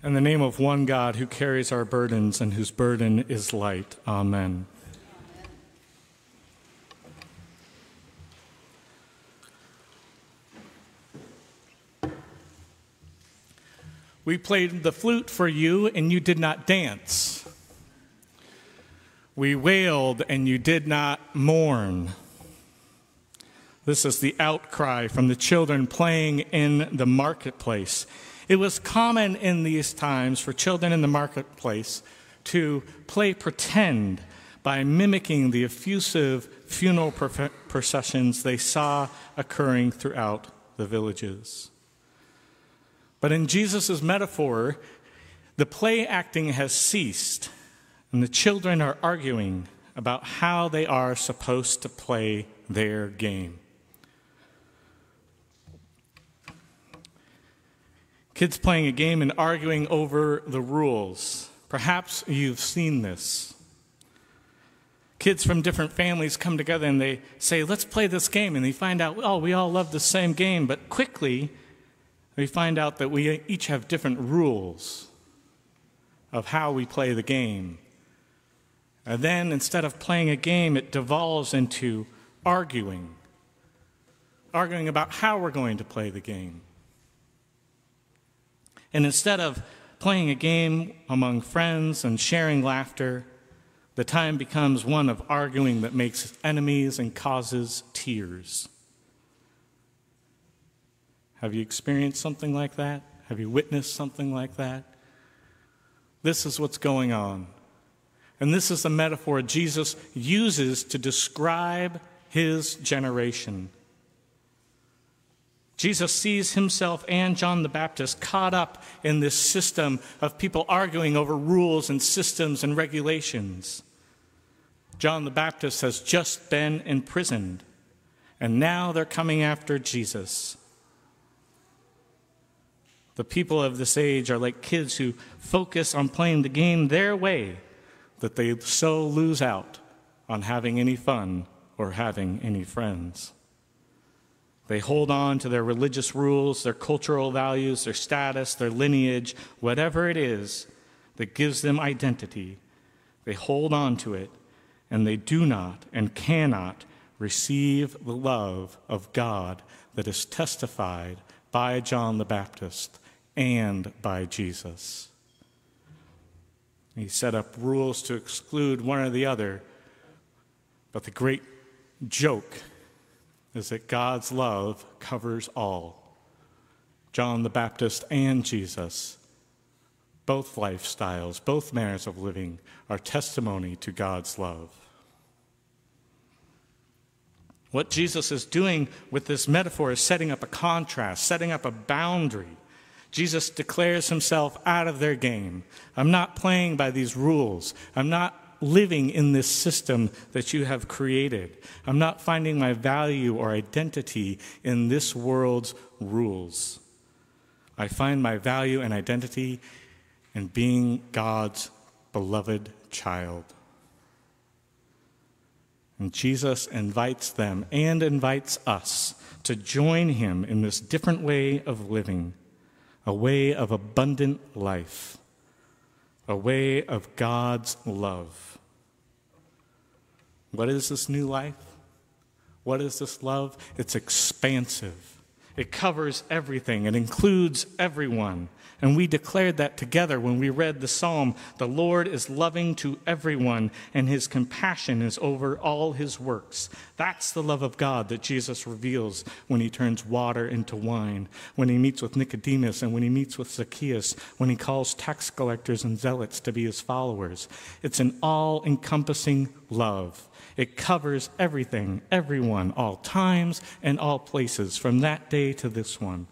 In the name of one God who carries our burdens and whose burden is light. Amen. We played the flute for you and you did not dance. We wailed and you did not mourn. This is the outcry from the children playing in the marketplace. It was common in these times for children in the marketplace to play pretend by mimicking the effusive funeral processions they saw occurring throughout the villages. But in Jesus' metaphor, the play acting has ceased, and the children are arguing about how they are supposed to play their game. Kids playing a game and arguing over the rules. Perhaps you've seen this. Kids from different families come together and they say, let's play this game. And they find out, oh, we all love the same game. But quickly, we find out that we each have different rules of how we play the game. And then instead of playing a game, it devolves into arguing about how we're going to play the game. And instead of playing a game among friends and sharing laughter, the time becomes one of arguing that makes enemies and causes tears. Have you experienced something like that? Have you witnessed something like that? This is what's going on. And this is the metaphor Jesus uses to describe his generation. Jesus sees himself and John the Baptist caught up in this system of people arguing over rules and systems and regulations. John the Baptist has just been imprisoned, and now they're coming after Jesus. The people of this age are like kids who focus on playing the game their way, that they so lose out on having any fun or having any friends. They hold on to their religious rules, their cultural values, their status, their lineage, whatever it is that gives them identity. They hold on to it, and they do not and cannot receive the love of God that is testified by John the Baptist and by Jesus. He set up rules to exclude one or the other, but the great joke is that God's love covers all. John the Baptist and Jesus, both lifestyles, both manners of living, are testimony to God's love. What Jesus is doing with this metaphor is setting up a contrast, setting up a boundary. Jesus declares himself out of their game. I'm not playing by these rules. I'm not living in this system that you have created. I'm not finding my value or identity in this world's rules. I find my value and identity in being God's beloved child. And Jesus invites them and invites us to join him in this different way of living, a way of abundant life, a way of God's love. What is this new life? What is this love? It's expansive. It covers everything. It includes everyone. And we declared that together when we read the psalm. The Lord is loving to everyone, and his compassion is over all his works. That's the love of God that Jesus reveals when he turns water into wine, when he meets with Nicodemus, and when he meets with Zacchaeus, when he calls tax collectors and zealots to be his followers. It's an all-encompassing love. It covers everything, everyone, all times and all places, from that day to this one.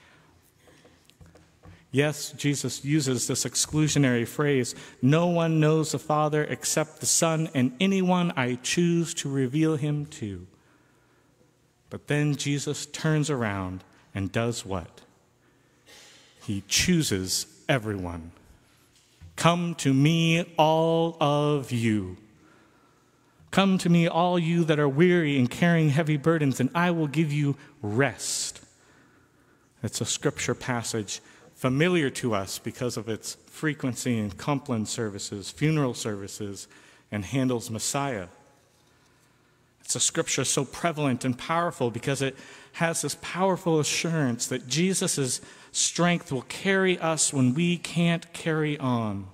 Yes, Jesus uses this exclusionary phrase, no one knows the Father except the Son, and anyone I choose to reveal him to. But then Jesus turns around and does what? He chooses everyone. Come to me, all of you. Come to me, all you that are weary and carrying heavy burdens, and I will give you rest. It's a scripture passage familiar to us because of its frequency in Compline services, funeral services, and Handel's Messiah. It's a scripture so prevalent and powerful because it has this powerful assurance that Jesus' strength will carry us when we can't carry on.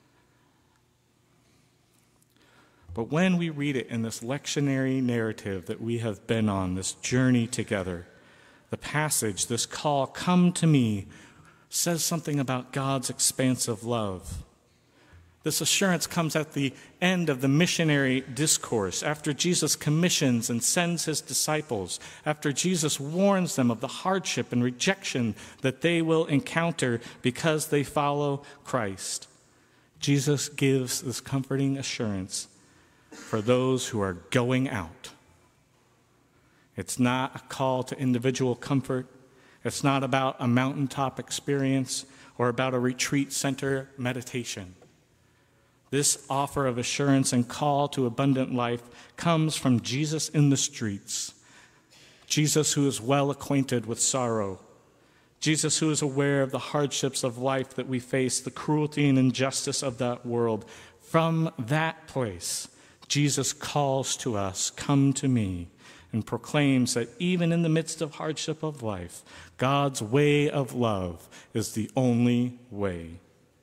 But when we read it in this lectionary narrative that we have been on, this journey together, the passage, this call, "Come to me," says something about God's expansive love. This assurance comes at the end of the missionary discourse, after Jesus commissions and sends his disciples, after Jesus warns them of the hardship and rejection that they will encounter because they follow Christ. Jesus gives this comforting assurance for those who are going out. It's not a call to individual comfort. It's not about a mountaintop experience or about a retreat center meditation. This offer of assurance and call to abundant life comes from Jesus in the streets, Jesus who is well acquainted with sorrow, Jesus who is aware of the hardships of life that we face, the cruelty and injustice of that world. From that place, Jesus calls to us, "Come to me," and proclaims that even in the midst of hardship of life, God's way of love is the only way.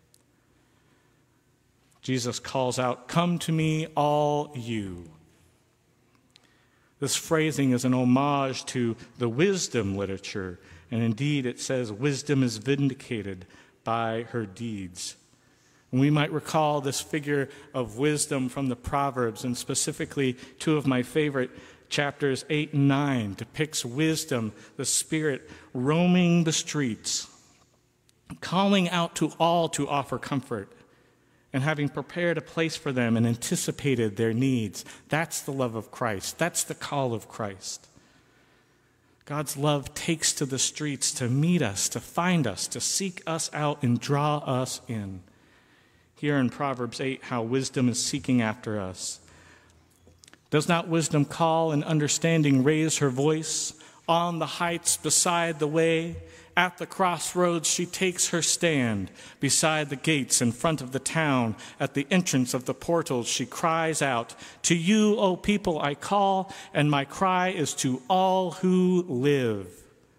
Jesus calls out, "Come to me, all you." This phrasing is an homage to the wisdom literature, and indeed it says wisdom is vindicated by her deeds. And we might recall this figure of wisdom from the Proverbs, and specifically two of my favorite chapters 8 and 9 depicts wisdom, the Spirit, roaming the streets, calling out to all to offer comfort, and having prepared a place for them and anticipated their needs. That's the love of Christ. That's the call of Christ. God's love takes to the streets to meet us, to find us, to seek us out and draw us in. Here in Proverbs 8, how wisdom is seeking after us. Does not wisdom call and understanding raise her voice? On the heights beside the way, at the crossroads she takes her stand. Beside the gates in front of the town, at the entrance of the portals she cries out, "To you, O people, I call, and my cry is to all who live."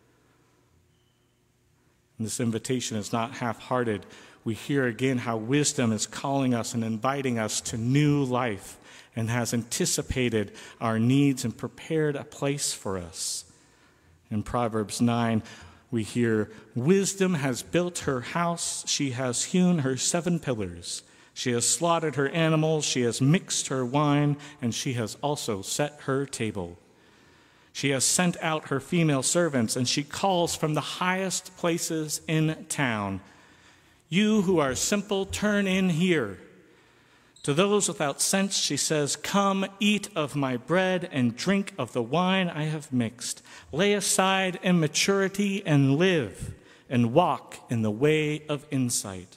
And this invitation is not half-hearted. We hear again how wisdom is calling us and inviting us to new life, and has anticipated our needs and prepared a place for us. In Proverbs 9, we hear, "Wisdom has built her house, she has hewn her 7 pillars. She has slaughtered her animals, she has mixed her wine, and she has also set her table. She has sent out her female servants, and she calls from the highest places in town. You who are simple, turn in here. To those without sense, she says, come, eat of my bread and drink of the wine I have mixed. Lay aside immaturity and live, and walk in the way of insight."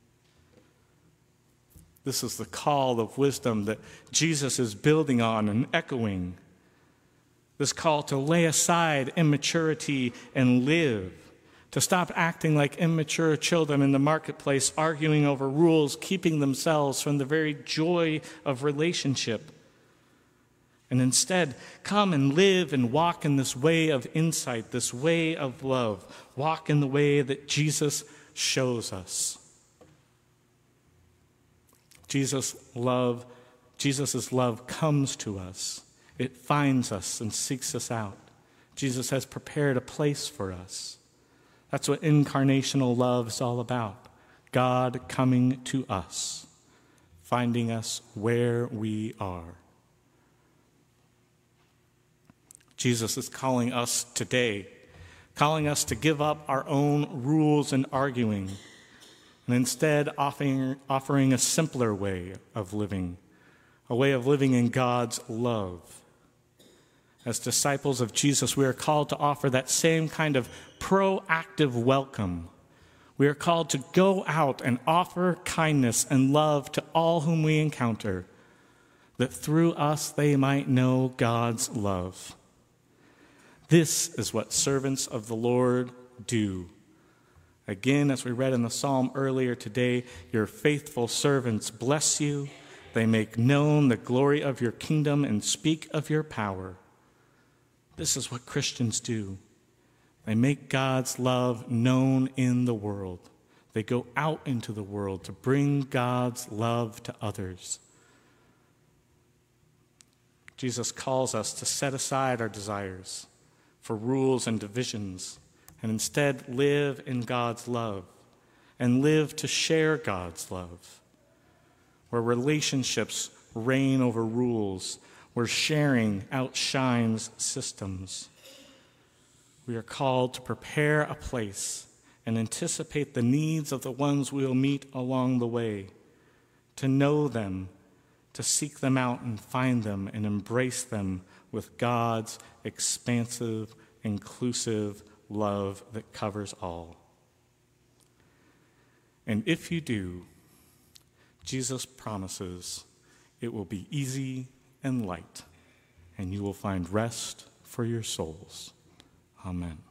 This is the call of wisdom that Jesus is building on and echoing. This call to lay aside immaturity and live. To stop acting like immature children in the marketplace, arguing over rules, keeping themselves from the very joy of relationship. And instead, come and live and walk in this way of insight, this way of love. Walk in the way that Jesus shows us. Jesus' love comes to us. It finds us and seeks us out. Jesus has prepared a place for us. That's what incarnational love is all about. God coming to us, finding us where we are. Jesus is calling us today, calling us to give up our own rules and arguing, and instead offering a simpler way of living, a way of living in God's love. As disciples of Jesus, we are called to offer that same kind of proactive welcome. We are called to go out and offer kindness and love to all whom we encounter, that through us they might know God's love. This is what servants of the Lord do, Again, as we read in the psalm earlier today, your faithful servants bless you. They make known the glory of your kingdom and speak of your power. This is what Christians do. They make God's love known in the world. They go out into the world to bring God's love to others. Jesus calls us to set aside our desires for rules and divisions, and instead live in God's love and live to share God's love, where relationships reign over rules, where sharing outshines systems. We are called to prepare a place and anticipate the needs of the ones we will meet along the way, to know them, to seek them out and find them and embrace them with God's expansive, inclusive love that covers all. And if you do, Jesus promises it will be easy and light, and you will find rest for your souls. Amen.